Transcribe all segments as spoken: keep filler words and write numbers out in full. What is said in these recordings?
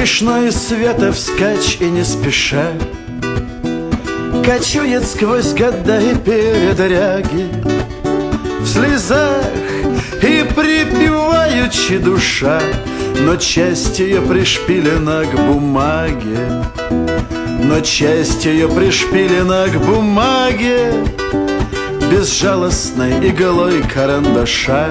Смешной света вскачь и не спеша кочует сквозь года и передряги, в слезах и припеваючи душа, но часть ее пришпилена к бумаге, но часть ее пришпилена к бумаге безжалостной иглой карандаша.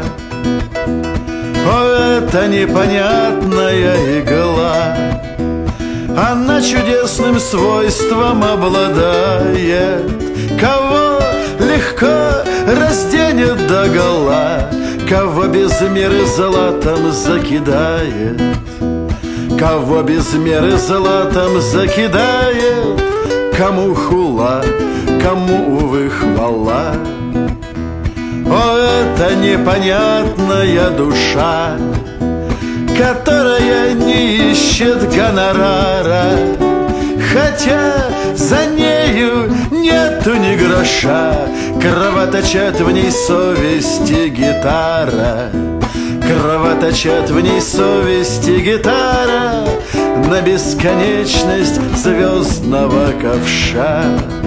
О, это непонятная игла, она чудесным свойством обладает, кого легко разденет догола, кого без меры золотом закидает, кого без меры золотом закидает, кому хула, кому, увы, хвала. О, это непонятная душа, которая не ищет гонорара, хотя за нею нету ни гроша. Кровоточат в ней совести гитара, кровоточат в ней совести гитара на бесконечность звездного ковша.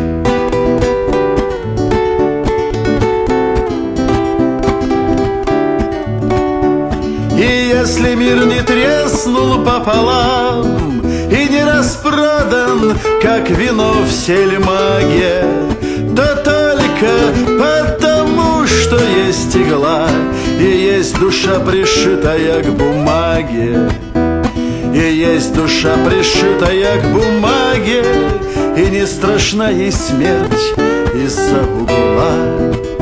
И если мир не треснул пополам и не распродан, как вино в сельмаге, то только потому, что есть игла и есть душа, пришитая к бумаге, и есть душа, пришитая к бумаге, и не страшна ей смерть из-за угла.